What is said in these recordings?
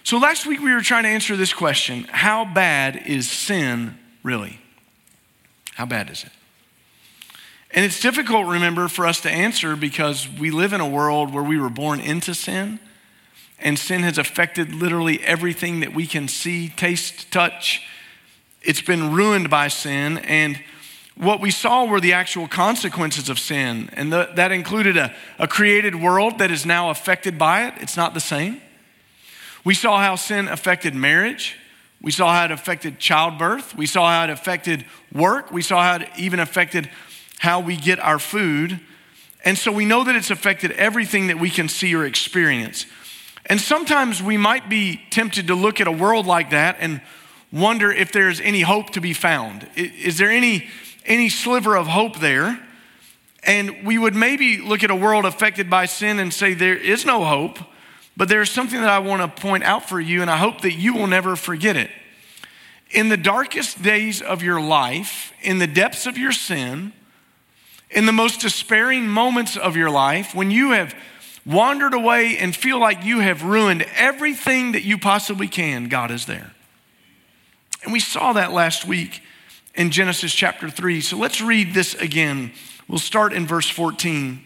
So last week we were trying to answer this question: how bad is sin really? How bad is it? And it's difficult, remember, for us to answer because we live in a world where we were born into sin, and sin has affected literally everything that we can see, taste, touch. It's been ruined by sin, and what we saw were the actual consequences of sin, and that included a created world that is now affected by it. It's not the same. We saw how sin affected marriage. We saw how it affected childbirth. We saw how it affected work. We saw how it even affected how we get our food. And so we know that it's affected everything that we can see or experience. And sometimes we might be tempted to look at a world like that and wonder if there's any hope to be found. Is there any sliver of hope there? And we would maybe look at a world affected by sin and say there is no hope, but there's something that I want to point out for you, and I hope that you will never forget it. In the darkest days of your life, in the depths of your sin, in the most despairing moments of your life, when you have wandered away and feel like you have ruined everything that you possibly can, God is there. And we saw that last week in Genesis chapter 3. So let's read this again. We'll start in verse 14.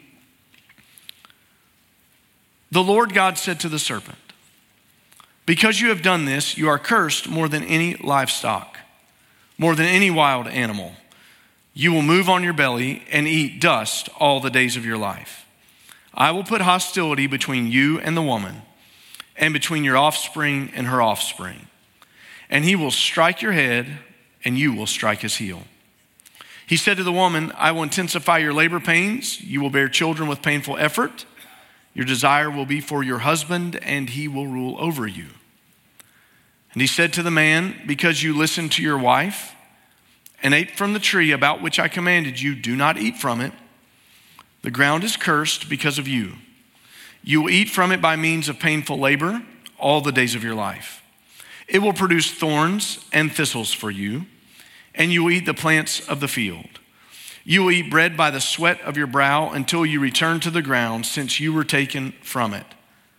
The Lord God said to the serpent, "Because you have done this, you are cursed more than any livestock, more than any wild animal. You will move on your belly and eat dust all the days of your life. I will put hostility between you and the woman, and between your offspring and her offspring. And he will strike your head, and you will strike his heel." He said to the woman, "I will intensify your labor pains. You will bear children with painful effort. Your desire will be for your husband, and he will rule over you." And he said to the man, "Because you listened to your wife and ate from the tree about which I commanded you, do not eat from it. The ground is cursed because of you. You will eat from it by means of painful labor all the days of your life. It will produce thorns and thistles for you, and you will eat the plants of the field. You will eat bread by the sweat of your brow until you return to the ground, since you were taken from it.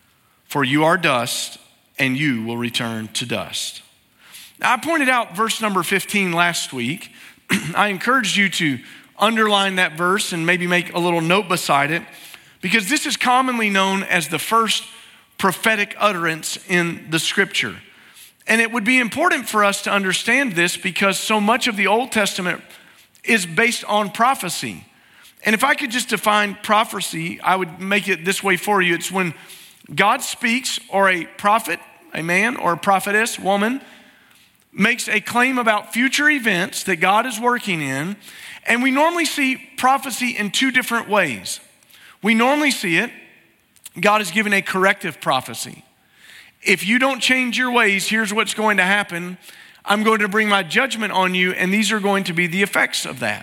For you are dust, and you will return to dust." Now, I pointed out verse number 15 last week. I encouraged you to underline that verse and maybe make a little note beside it, because this is commonly known as the first prophetic utterance in the scripture. And it would be important for us to understand this because so much of the Old Testament is based on prophecy. And if I could just define prophecy, I would make it this way for you. It's when God speaks, or a prophet, a man, or a prophetess, woman, makes a claim about future events that God is working in. And we normally see prophecy in two different ways. We normally see it, God is giving a corrective prophecy. If you don't change your ways, here's what's going to happen. I'm going to bring my judgment on you, and these are going to be the effects of that.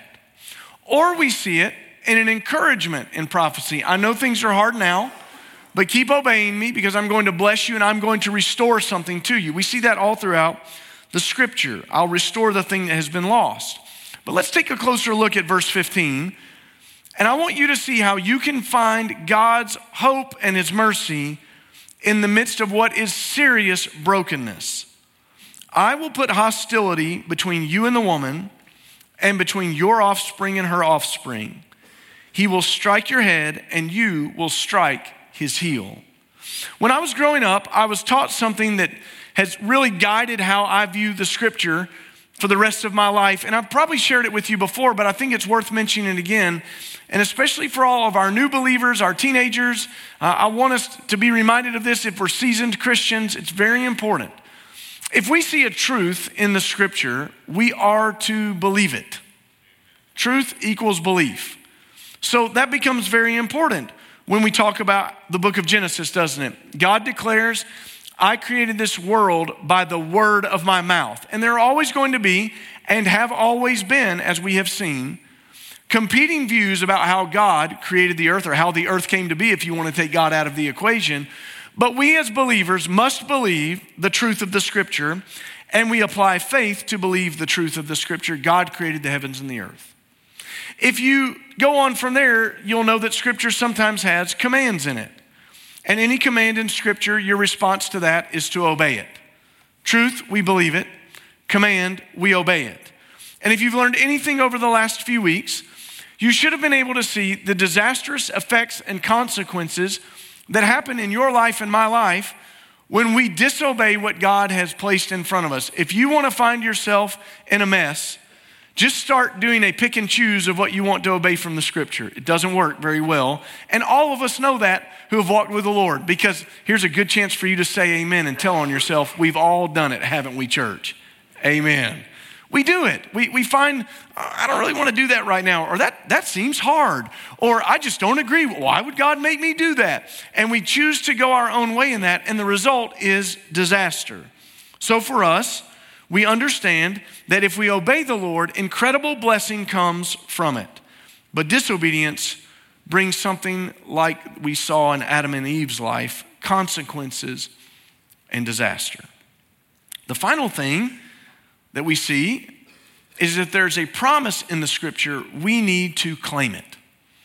Or we see it in an encouragement in prophecy. I know things are hard now, but keep obeying me because I'm going to bless you and I'm going to restore something to you. We see that all throughout the scripture. I'll restore the thing that has been lost. But let's take a closer look at verse 15. And I want you to see how you can find God's hope and his mercy in the midst of what is serious brokenness. "I will put hostility between you and the woman, and between your offspring and her offspring. He will strike your head, and you will strike his heel." When I was growing up, I was taught something that has really guided how I view the scripture for the rest of my life. And I've probably shared it with you before, but I think it's worth mentioning it again. And especially for all of our new believers, our teenagers, I want us to be reminded of this. If we're seasoned Christians, it's very important. If we see a truth in the scripture, we are to believe it. Truth equals belief. So that becomes very important when we talk about the book of Genesis, doesn't it? God declares, "I created this world by the word of my mouth." And there are always going to be, and have always been, as we have seen, competing views about how God created the earth, or how the earth came to be if you want to take God out of the equation. But we as believers must believe the truth of the scripture, and we apply faith to believe the truth of the scripture. God created the heavens and the earth. If you go on from there, you'll know that scripture sometimes has commands in it. And any command in Scripture, your response to that is to obey it. Truth, we believe it. Command, we obey it. And if you've learned anything over the last few weeks, you should have been able to see the disastrous effects and consequences that happen in your life and my life when we disobey what God has placed in front of us. If you want to find yourself in a mess, just start doing a pick and choose of what you want to obey from the Scripture. It doesn't work very well. And all of us know that who have walked with the Lord, because here's a good chance for you to say amen and tell on yourself, we've all done it, haven't we, church? Amen. We do it. We find, I don't really want to do that right now, or that seems hard, or I just don't agree. Why would God make me do that? And we choose to go our own way in that, and the result is disaster. So for us, we understand that if we obey the Lord, incredible blessing comes from it. But disobedience brings something like we saw in Adam and Eve's life, consequences and disaster. The final thing that we see is that there's a promise in the Scripture, we need to claim it.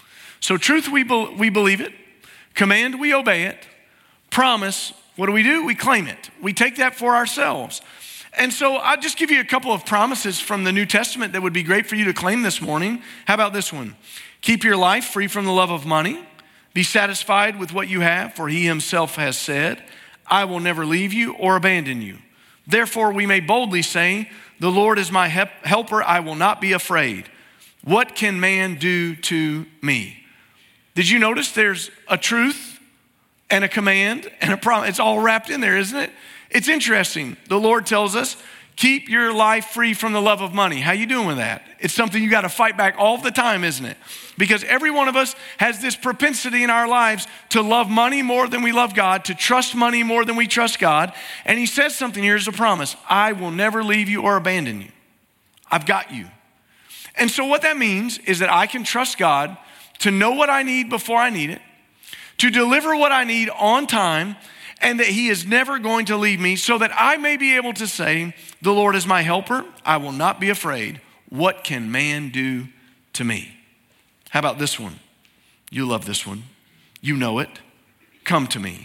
So truth, we believe it. Command, we obey it. Promise, what do? We claim it. We take that for ourselves. And so I'll just give you a couple of promises from the New Testament that would be great for you to claim this morning. How about this one? Keep your life free from the love of money. Be satisfied with what you have, for he himself has said, I will never leave you or abandon you. Therefore, we may boldly say, the Lord is my helper, I will not be afraid. What can man do to me? Did you notice there's a truth and a command and a promise? It's all wrapped in there, isn't it? It's interesting. The Lord tells us, keep your life free from the love of money. How you doing with that? It's something you got to fight back all the time, isn't it? Because every one of us has this propensity in our lives to love money more than we love God, to trust money more than we trust God. And he says something here as a promise. I will never leave you or abandon you. I've got you. And so what that means is that I can trust God to know what I need before I need it, to deliver what I need on time, and that he is never going to leave me, so that I may be able to say, the Lord is my helper, I will not be afraid. What can man do to me? How about this one? You love this one. You know it. Come to me,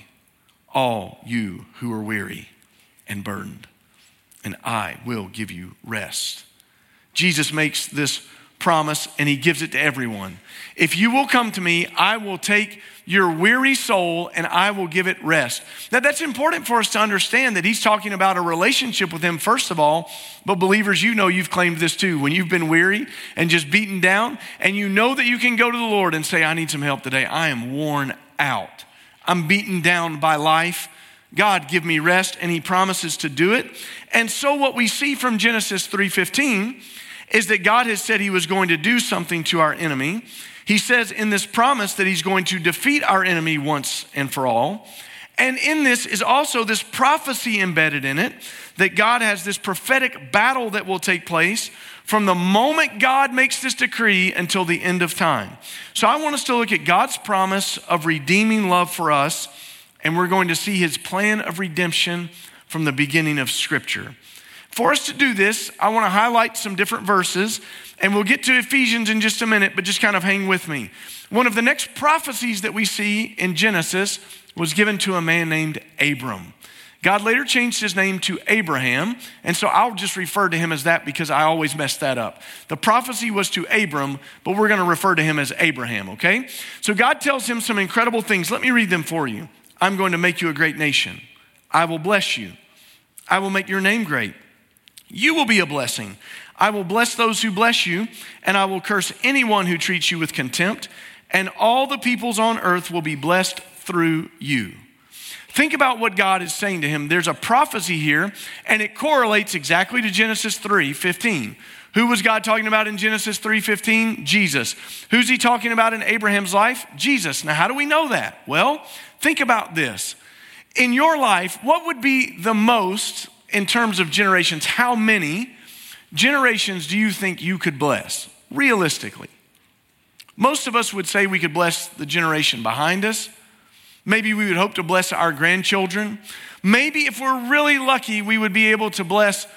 all you who are weary and burdened, and I will give you rest. Jesus makes this promise and he gives it to everyone. If you will come to me, I will take your weary soul and I will give it rest. Now that's important for us to understand that he's talking about a relationship with him first of all, but believers, you know you've claimed this too. When you've been weary and just beaten down and you know that you can go to the Lord and say, I need some help today. I am worn out. I'm beaten down by life. God, give me rest, and he promises to do it. And so what we see from Genesis 3:15 is that God has said he was going to do something to our enemy. He says in this promise that he's going to defeat our enemy once and for all. And in this is also this prophecy embedded in it, that God has this prophetic battle that will take place from the moment God makes this decree until the end of time. So I want us to look at God's promise of redeeming love for us, and we're going to see his plan of redemption from the beginning of Scripture. For us to do this, I want to highlight some different verses, and we'll get to Ephesians in just a minute, but just kind of hang with me. One of the next prophecies that we see in Genesis was given to a man named Abram. God later changed his name to Abraham, and so I'll just refer to him as that because I always mess that up. The prophecy was to Abram, but we're going to refer to him as Abraham, okay? So God tells him some incredible things. Let me read them for you. I'm going to make you a great nation. I will bless you. I will make your name great. You will be a blessing. I will bless those who bless you, and I will curse anyone who treats you with contempt, and all the peoples on earth will be blessed through you. Think about what God is saying to him. There's a prophecy here, and it correlates exactly to Genesis 3:15. Who was God talking about in Genesis 3:15? Jesus. Who's he talking about in Abraham's life? Jesus. Now, how do we know that? Well, think about this. In your life, what would be the most in terms of generations? How many generations do you think you could bless, realistically? Most of us would say we could bless the generation behind us. Maybe we would hope to bless our grandchildren. Maybe if we're really lucky, we would be able to bless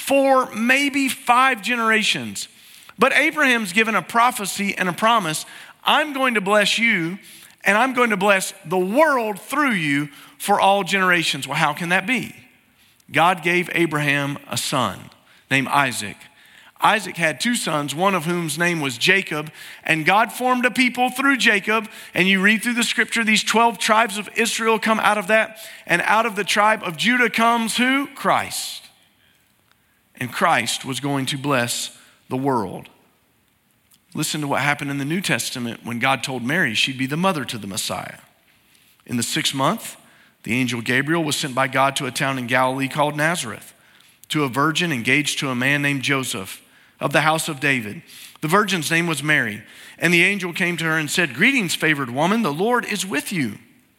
4, maybe 5 generations. But Abraham's given a prophecy and a promise. I'm going to bless you, and I'm going to bless the world through you for all generations. Well, how can that be? God gave Abraham a son named Isaac. Isaac had 2 sons, one of whom's name was Jacob, and God formed a people through Jacob. And you read through the scripture, these 12 tribes of Israel come out of that, and out of the tribe of Judah comes who? Christ. And Christ was going to bless the world. Listen to what happened in the New Testament when God told Mary she'd be the mother to the Messiah. In the 6th month, the angel Gabriel was sent by God to a town in Galilee called Nazareth, to a virgin engaged to a man named Joseph of the house of David. The virgin's name was Mary, and the angel came to her and said, "Greetings, favored woman, the Lord is with you."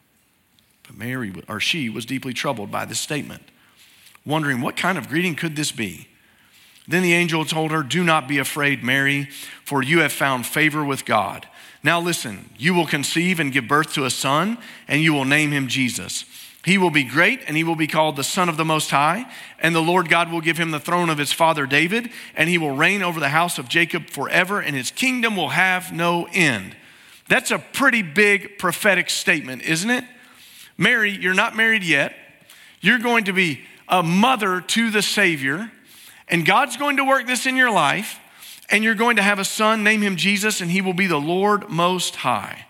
But she was deeply troubled by this statement, wondering what kind of greeting could this be. Then the angel told her, "Do not be afraid, Mary, for you have found favor with God. Now listen, you will conceive and give birth to a son, and you will name him Jesus. He will be great, and he will be called the Son of the Most High, and the Lord God will give him the throne of his father David, and he will reign over the house of Jacob forever, and his kingdom will have no end." That's a pretty big prophetic statement, isn't it? Mary, you're not married yet. You're going to be a mother to the Savior, and God's going to work this in your life, and you're going to have a son, name him Jesus, and he will be the Lord Most High.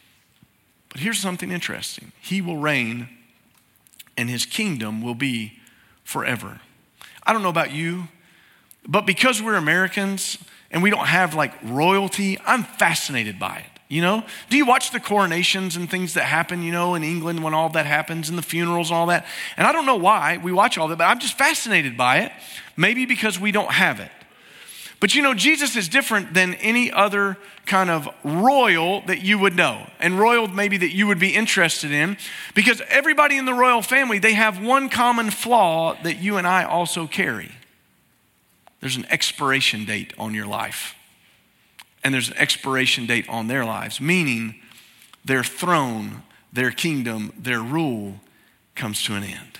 But here's something interesting. He will reign, and his kingdom will be forever. I don't know about you, but because we're Americans and we don't have like royalty, I'm fascinated by it. You know, do you watch the coronations and things that happen, you know, in England when all that happens and the funerals and all that? And I don't know why we watch all that, but I'm just fascinated by it. Maybe because we don't have it. But you know, Jesus is different than any other kind of royal that you would know. And royal maybe that you would be interested in. Because everybody in the royal family, they have one common flaw that you and I also carry. There's an expiration date on your life. And there's an expiration date on their lives. Meaning their throne, their kingdom, their rule comes to an end.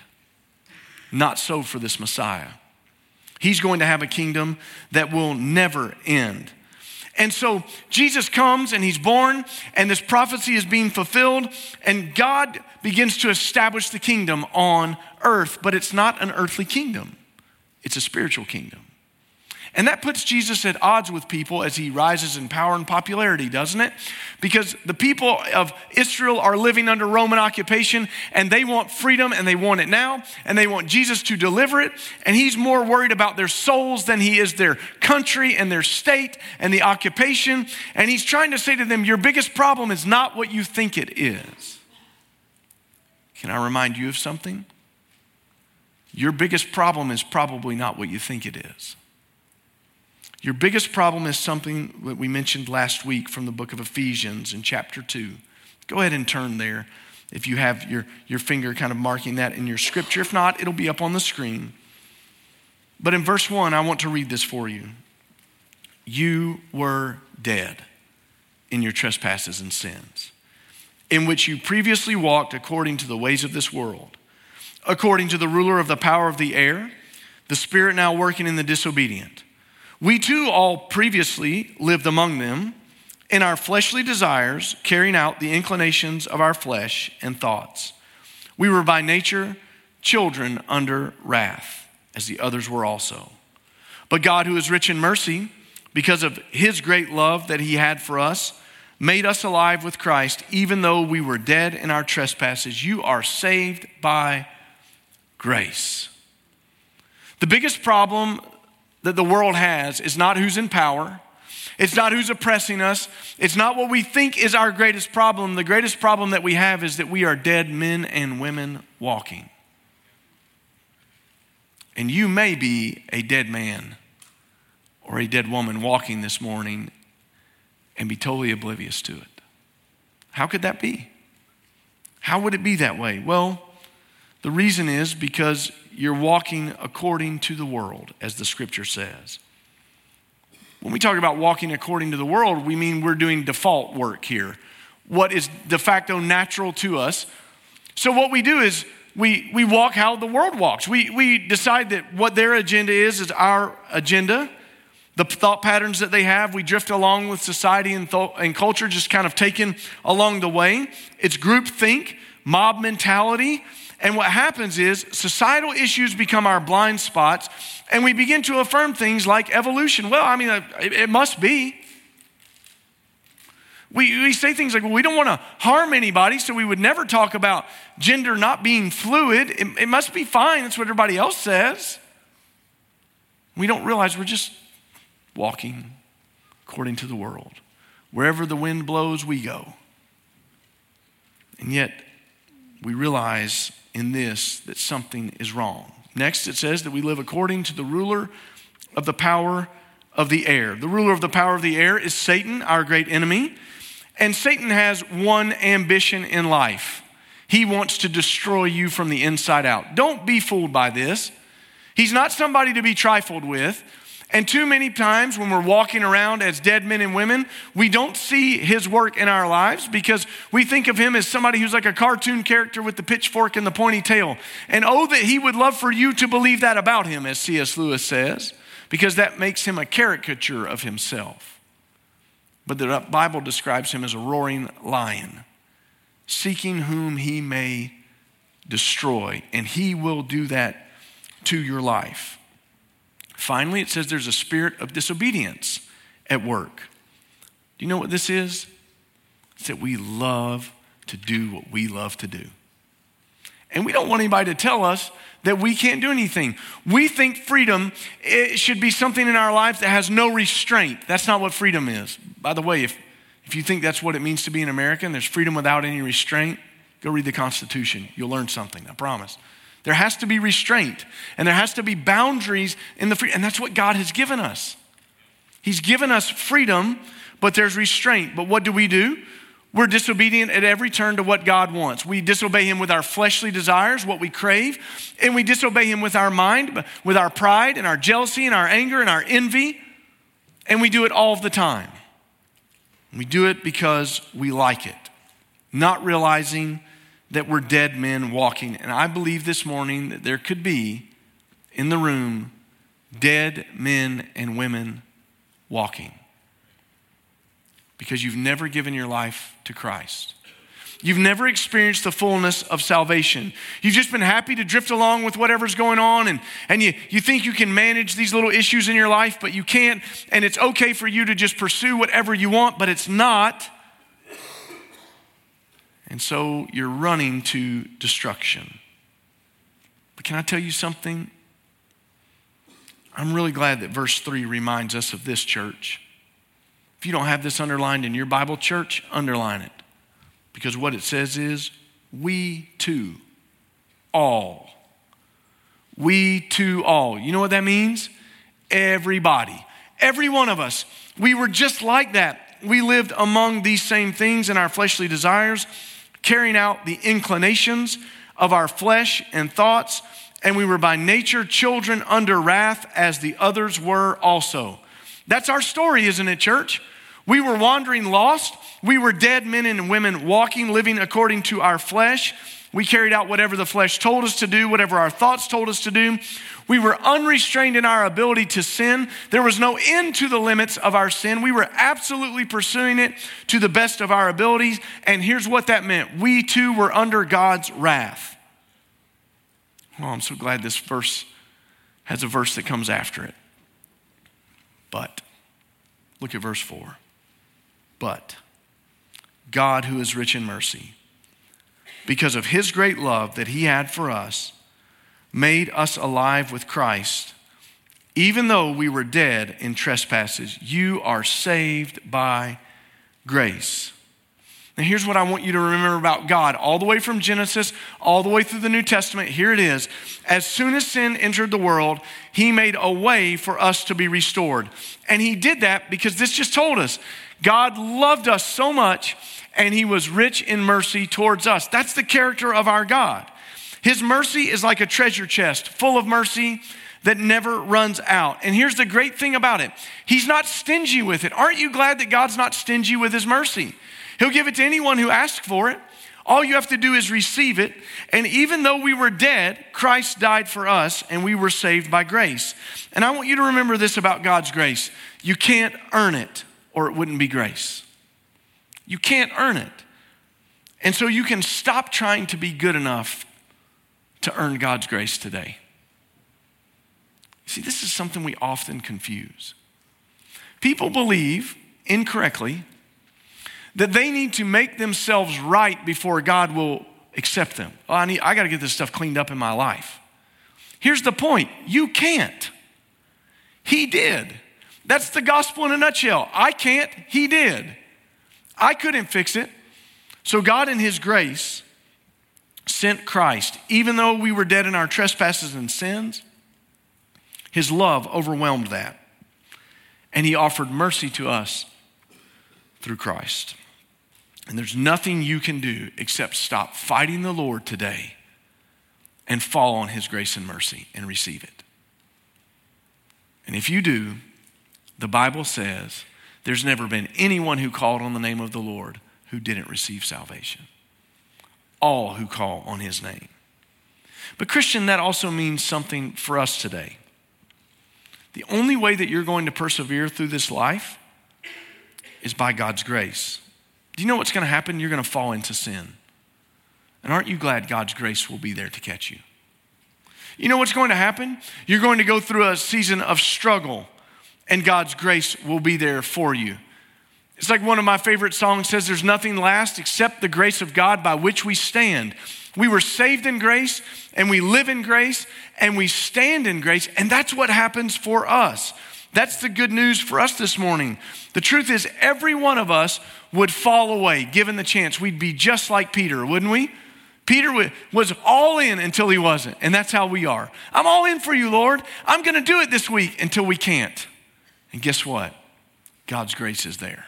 Not so for this Messiah. He's going to have a kingdom that will never end. And so Jesus comes and he's born, and this prophecy is being fulfilled, and God begins to establish the kingdom on earth. But it's not an earthly kingdom. It's a spiritual kingdom. And that puts Jesus at odds with people as he rises in power and popularity, doesn't it? Because the people of Israel are living under Roman occupation, and they want freedom, and they want it now, and they want Jesus to deliver it. And he's more worried about their souls than he is their country and their state and the occupation. And he's trying to say to them, your biggest problem is not what you think it is. Can I remind you of something? Your biggest problem is probably not what you think it is. Your biggest problem is something that we mentioned last week from the book of Ephesians in chapter 2. Go ahead and turn there if you have your finger kind of marking that in your scripture. If not, it'll be up on the screen. But in verse 1, I want to read this for you. You were dead in your trespasses and sins, in which you previously walked according to the ways of this world, according to the ruler of the power of the air, the spirit now working in the disobedient. We too all previously lived among them in our fleshly desires, carrying out the inclinations of our flesh and thoughts. We were by nature children under wrath, as the others were also. But God, who is rich in mercy, because of his great love that he had for us, made us alive with Christ, even though we were dead in our trespasses. You are saved by grace. The biggest problem that the world has is not who's in power. It's not who's oppressing us. It's not what we think is our greatest problem. The greatest problem that we have is that we are dead men and women walking. And you may be a dead man or a dead woman walking this morning and be totally oblivious to it. How could that be? How would it be that way? Well, the reason is because you're walking according to the world, as the scripture says. When we talk about walking according to the world, we mean we're doing default work here. What is de facto natural to us. So what we do is we walk how the world walks. We decide that what their agenda is our agenda. the thought patterns that they have. We drift along with society and culture, just kind of taken along the way. It's groupthink, mob mentality. And what happens is societal issues become our blind spots, and we begin to affirm things like evolution. Well, I mean, it must be. We say things like, well, we don't want to harm anybody, so we would never talk about gender not being fluid. It must be fine. That's what everybody else says. We don't realize we're just walking according to the world. Wherever the wind blows, we go. And yet, we realize in this that something is wrong. Next, it says that we live according to the ruler of the power of the air. The ruler of the power of the air is Satan, our great enemy. And Satan has one ambition in life. He wants to destroy you from the inside out. Don't be fooled by this. He's not somebody to be trifled with. And too many times when we're walking around as dead men and women, we don't see his work in our lives because we think of him as somebody who's like a cartoon character with the pitchfork and the pointy tail. And oh, that he would love for you to believe that about him, as C.S. Lewis says, because that makes him a caricature of himself. But the Bible describes him as a roaring lion, seeking whom he may destroy. And he will do that to your life. Finally, it says there's a spirit of disobedience at work. Do you know what this is? It's that we love to do what we love to do. And we don't want anybody to tell us that we can't do anything. We think freedom, it should be something in our lives that has no restraint. That's not what freedom is. By the way, if you think that's what it means to be an American, there's freedom without any restraint, go read the Constitution. You'll learn something, I promise. There has to be restraint, and there has to be boundaries in the freedom, and that's what God has given us. He's given us freedom, but there's restraint. But what do? We're disobedient at every turn to what God wants. We disobey him with our fleshly desires, what we crave, and we disobey him with our mind, with our pride and our jealousy and our anger and our envy, and we do it all the time. We do it because we like it, not realizing that we're dead men walking. And I believe this morning that there could be in the room dead men and women walking because you've never given your life to Christ. You've never experienced the fullness of salvation. You've just been happy to drift along with whatever's going on, and you think you can manage these little issues in your life, but you can't, and it's okay for you to just pursue whatever you want, but it's not. And so you're running to destruction. But can I tell you something? I'm really glad that verse 3 reminds us of this, church. If you don't have this underlined in your Bible, church, underline it. Because what it says is, we too, all. We too, all. You know what that means? Everybody. Every one of us. We were just like that. We lived among these same things in our fleshly desires, carrying out the inclinations of our flesh and thoughts, and we were by nature children under wrath as the others were also. That's our story, isn't it, church? We were wandering lost. We were dead men and women walking, living according to our flesh. We carried out whatever the flesh told us to do, whatever our thoughts told us to do. We were unrestrained in our ability to sin. There was no end to the limits of our sin. We were absolutely pursuing it to the best of our abilities. And here's what that meant. We too were under God's wrath. Oh, I'm so glad this verse has a verse that comes after it. But, look at verse 4. But God, who is rich in mercy, because of his great love that he had for us, made us alive with Christ. Even though we were dead in trespasses, you are saved by grace. Now here's what I want you to remember about God. All the way from Genesis, all the way through the New Testament, here it is. As soon as sin entered the world, he made a way for us to be restored. And he did that because this just told us, God loved us so much and he was rich in mercy towards us. That's the character of our God. His mercy is like a treasure chest full of mercy that never runs out. And here's the great thing about it. He's not stingy with it. Aren't you glad that God's not stingy with his mercy? He'll give it to anyone who asks for it. All you have to do is receive it. And even though we were dead, Christ died for us and we were saved by grace. And I want you to remember this about God's grace. You can't earn it or it wouldn't be grace. You can't earn it. And so you can stop trying to be good enough to earn God's grace today. See, this is something we often confuse. People believe incorrectly that they need to make themselves right before God will accept them. Oh, I got to get this stuff cleaned up in my life. Here's the point. You can't. He did. That's the gospel in a nutshell. I can't. He did. I couldn't fix it. So God in his grace sent Christ. Even though we were dead in our trespasses and sins, his love overwhelmed that. And he offered mercy to us through Christ. And there's nothing you can do except stop fighting the Lord today and fall on his grace and mercy and receive it. And if you do, the Bible says there's never been anyone who called on the name of the Lord who didn't receive salvation. All who call on his name. But Christian, that also means something for us today. The only way that you're going to persevere through this life is by God's grace. Do you know what's going to happen? You're going to fall into sin. And aren't you glad God's grace will be there to catch you? You know what's going to happen? You're going to go through a season of struggle, and God's grace will be there for you. It's like one of my favorite songs says, there's nothing lasts except the grace of God by which we stand. We were saved in grace, and we live in grace, and we stand in grace, and that's what happens for us. That's the good news for us this morning. The truth is, every one of us would fall away given the chance. We'd be just like Peter, wouldn't we? Peter was all in until he wasn't, and that's how we are. I'm all in for you, Lord. I'm going to do it this week until we can't. And guess what? God's grace is there.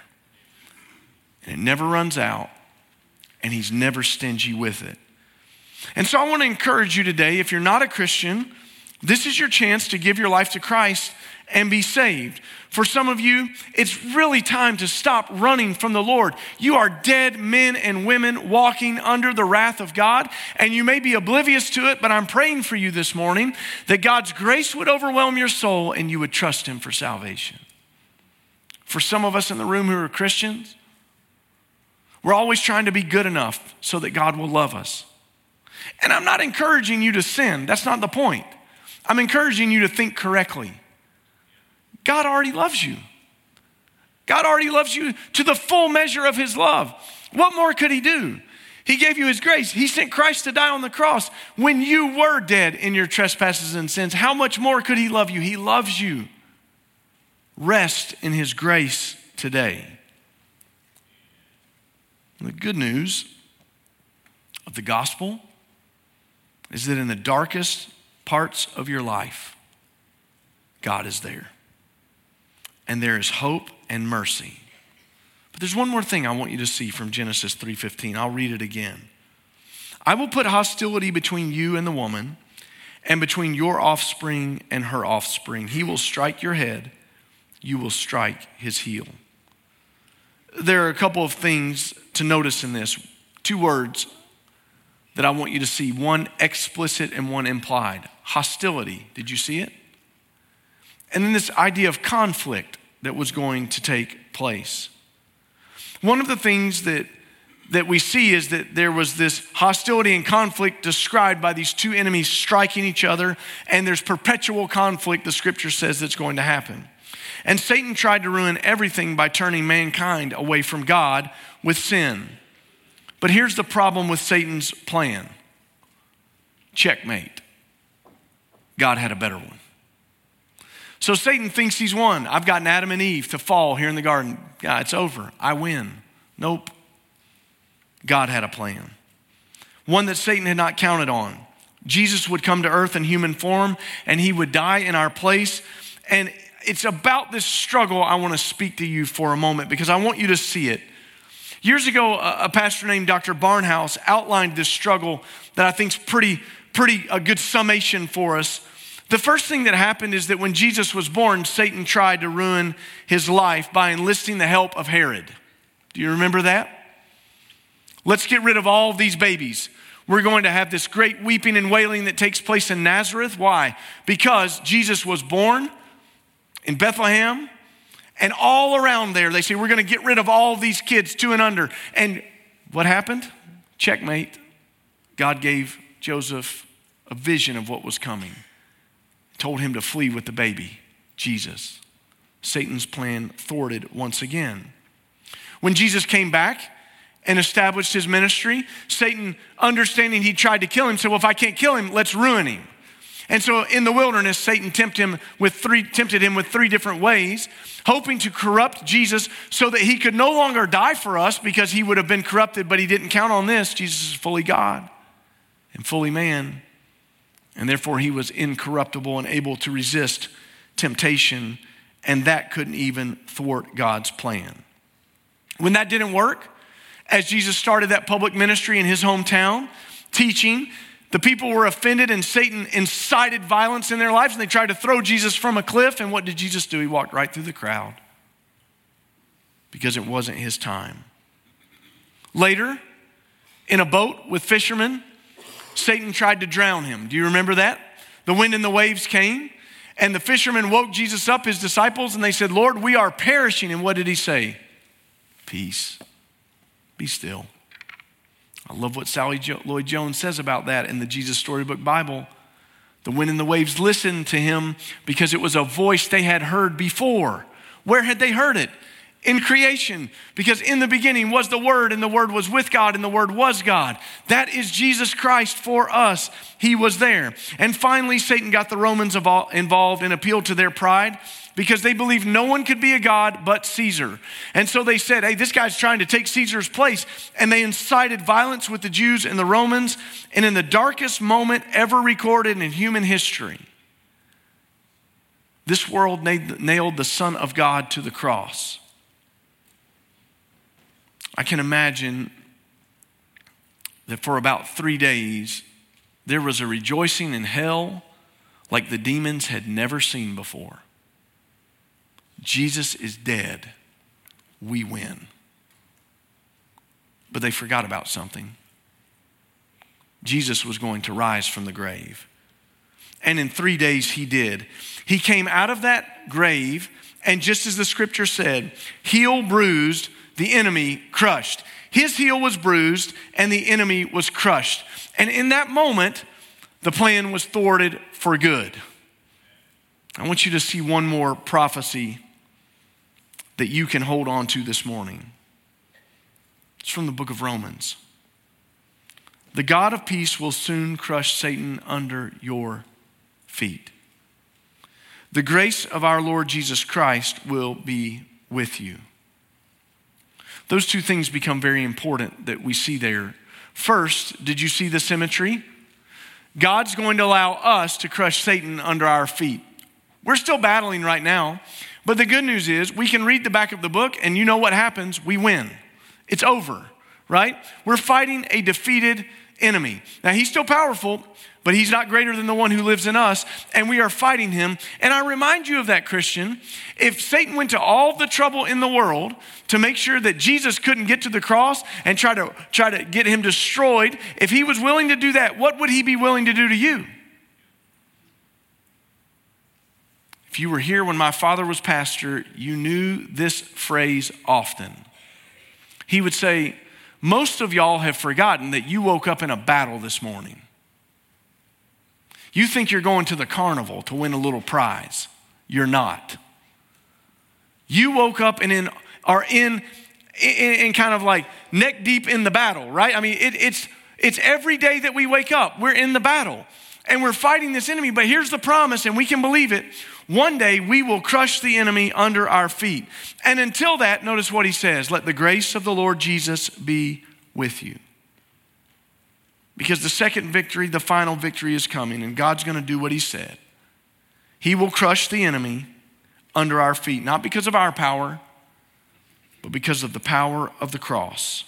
And it never runs out, and he's never stingy with it. And so I want to encourage you today, if you're not a Christian, this is your chance to give your life to Christ and be saved. For some of you, it's really time to stop running from the Lord. You are dead men and women walking under the wrath of God, and you may be oblivious to it, but I'm praying for you this morning that God's grace would overwhelm your soul and you would trust him for salvation. For some of us in the room who are Christians, we're always trying to be good enough so that God will love us. And I'm not encouraging you to sin. That's not the point. I'm encouraging you to think correctly. God already loves you. God already loves you to the full measure of his love. What more could he do? He gave you his grace. He sent Christ to die on the cross when you were dead in your trespasses and sins. How much more could he love you? He loves you. Rest in his grace today. The good news of the gospel is that in the darkest parts of your life, God is there. And there is hope and mercy. But there's one more thing I want you to see from Genesis 3:15. I'll read it again. I will put hostility between you and the woman, and between your offspring and her offspring. He will strike your head, you will strike his heel. There are a couple of things to notice in this. Two words that I want you to see. One explicit and one implied. Hostility. Did you see it? And then this idea of conflict that was going to take place. One of the things that we see is that there was this hostility and conflict described by these two enemies striking each other, and there's perpetual conflict, the scripture says, that's going to happen. And Satan tried to ruin everything by turning mankind away from God with sin. But here's the problem with Satan's plan. Checkmate. God had a better one. So Satan thinks he's won. I've gotten Adam and Eve to fall here in the garden. Yeah, it's over. I win. Nope. God had a plan. One that Satan had not counted on. Jesus would come to earth in human form, and he would die in our place. And it's about this struggle I want to speak to you for a moment, because I want you to see it. Years ago, a pastor named Dr. Barnhouse outlined this struggle that I think is pretty a good summation for us. The first thing that happened is that when Jesus was born, Satan tried to ruin his life by enlisting the help of Herod. Do you remember that? Let's get rid of all these babies. We're going to have this great weeping and wailing that takes place in Nazareth. Why? Because Jesus was born in Bethlehem, and all around there, they say, we're going to get rid of all these kids 2 and under. And what happened? Checkmate. God gave Joseph a vision of what was coming. Told him to flee with the baby, Jesus. Satan's plan thwarted once again. When Jesus came back and established his ministry, Satan, understanding he tried to kill him, said, well, if I can't kill him, let's ruin him. And so in the wilderness, Satan tempted him with three different ways, hoping to corrupt Jesus so that he could no longer die for us because he would have been corrupted, but he didn't count on this. Jesus is fully God and fully man, and therefore he was incorruptible and able to resist temptation, and that couldn't even thwart God's plan. When that didn't work, as Jesus started that public ministry in his hometown, teaching, the people were offended and Satan incited violence in their lives and they tried to throw Jesus from a cliff. And what did Jesus do? He walked right through the crowd because it wasn't his time. Later, in a boat with fishermen, Satan tried to drown him. Do you remember that? The wind and the waves came and the fishermen woke Jesus up, his disciples, and they said, Lord, we are perishing. And what did he say? Peace. Be still. I love what Sally Lloyd-Jones says about that in the Jesus Storybook Bible. The wind and the waves listened to him because it was a voice they had heard before. Where had they heard it? In creation. Because in the beginning was the Word, and the Word was with God, and the Word was God. That is Jesus Christ for us. He was there. And finally, Satan got the Romans involved and appealed to their pride because they believed no one could be a god but Caesar. And so they said, hey, this guy's trying to take Caesar's place. And they incited violence with the Jews and the Romans. And in the darkest moment ever recorded in human history, this world nailed the Son of God to the cross. I can imagine that for about 3 days, there was a rejoicing in hell like the demons had never seen before. Jesus is dead. We win. But they forgot about something. Jesus was going to rise from the grave. And in 3 days he did. He came out of that grave, and just as the scripture said, heel bruised, the enemy crushed. His heel was bruised and the enemy was crushed. And in that moment, the plan was thwarted for good. I want you to see one more prophecy that you can hold on to this morning. It's from the book of Romans. The God of peace will soon crush Satan under your feet. The grace of our Lord Jesus Christ will be with you. Those two things become very important that we see there. First, did you see the symmetry? God's going to allow us to crush Satan under our feet. We're still battling right now, but the good news is we can read the back of the book and you know what happens? We win. It's over, right? We're fighting a defeated enemy. Now, he's still powerful, but he's not greater than the one who lives in us, and we are fighting him. And I remind you of that, Christian. If Satan went to all the trouble in the world to make sure that Jesus couldn't get to the cross and try to get him destroyed, if he was willing to do that, what would he be willing to do to you? If you were here when my father was pastor, you knew this phrase often. He would say, most of y'all have forgotten that you woke up in a battle this morning. You think you're going to the carnival to win a little prize. You're not. You woke up and are in kind of like neck deep in the battle, right? I mean, it's every day that we wake up, we're in the battle and we're fighting this enemy. But here's the promise, and we can believe it. One day we will crush the enemy under our feet. And until that, notice what he says, let the grace of the Lord Jesus be with you. Because the second victory, the final victory is coming, and God's going to do what he said. He will crush the enemy under our feet, not because of our power, but because of the power of the cross.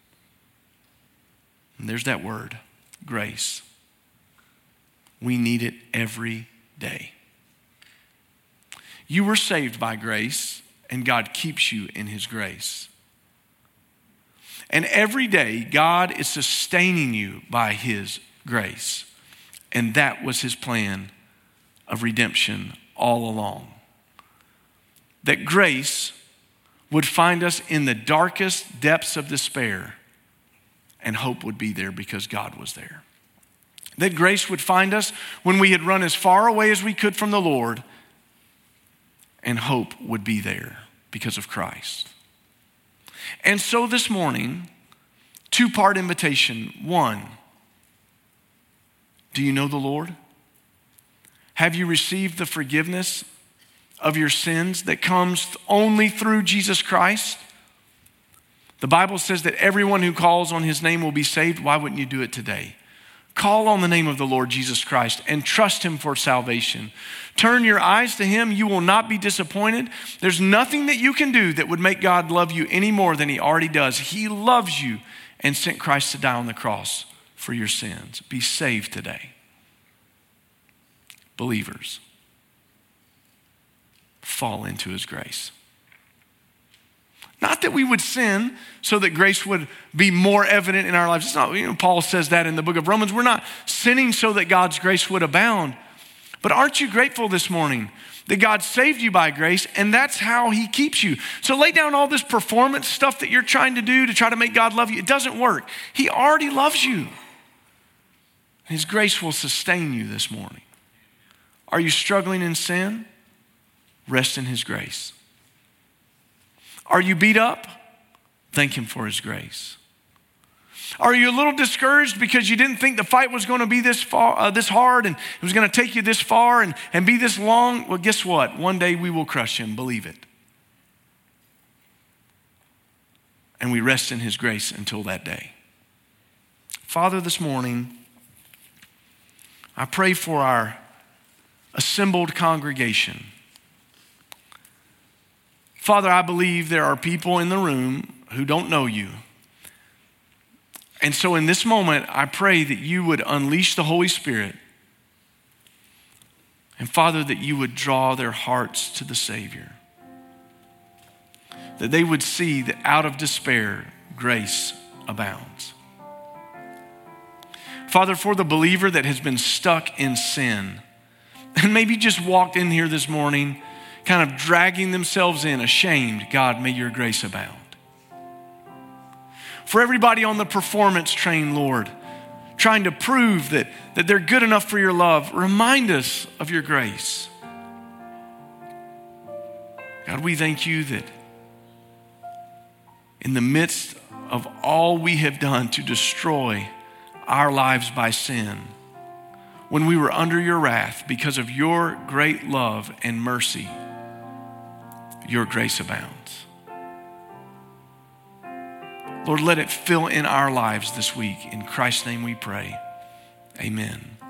And there's that word, grace. We need it every day. You were saved by grace, and God keeps you in his grace. And every day, God is sustaining you by his grace. And that was his plan of redemption all along. That grace would find us in the darkest depths of despair, and hope would be there because God was there. That grace would find us when we had run as far away as we could from the Lord, and hope would be there because of Christ. And so this morning, two-part invitation. One, do you know the Lord? Have you received the forgiveness of your sins that comes only through Jesus Christ? The Bible says that everyone who calls on his name will be saved. Why wouldn't you do it today? Call on the name of the Lord Jesus Christ and trust him for salvation. Turn your eyes to him. You will not be disappointed. There's nothing that you can do that would make God love you any more than he already does. He loves you and sent Christ to die on the cross for your sins. Be saved today. Believers, fall into his grace. Not that we would sin so that grace would be more evident in our lives. It's not, Paul says that in the book of Romans. We're not sinning so that God's grace would abound. But aren't you grateful this morning that God saved you by grace, and that's how he keeps you? So lay down all this performance stuff that you're trying to do to try to make God love you. It doesn't work. He already loves you. His grace will sustain you this morning. Are you struggling in sin? Rest in his grace. Are you beat up? Thank him for his grace. Are you a little discouraged because you didn't think the fight was going to be this hard, and it was going to take you this far and be this long? Well, guess what? One day we will crush him. Believe it. And we rest in his grace until that day. Father, this morning, I pray for our assembled congregation. Father, I believe there are people in the room who don't know you. And so in this moment, I pray that you would unleash the Holy Spirit. And Father, that you would draw their hearts to the Savior. That they would see that out of despair, grace abounds. Father, for the believer that has been stuck in sin, and maybe just walked in here this morning kind of dragging themselves in, ashamed, God, may your grace abound. For everybody on the performance train, Lord, trying to prove that they're good enough for your love, remind us of your grace. God, we thank you that in the midst of all we have done to destroy our lives by sin, when we were under your wrath, because of your great love and mercy, your grace abounds. Lord, let it fill in our lives this week. In Christ's name we pray. Amen.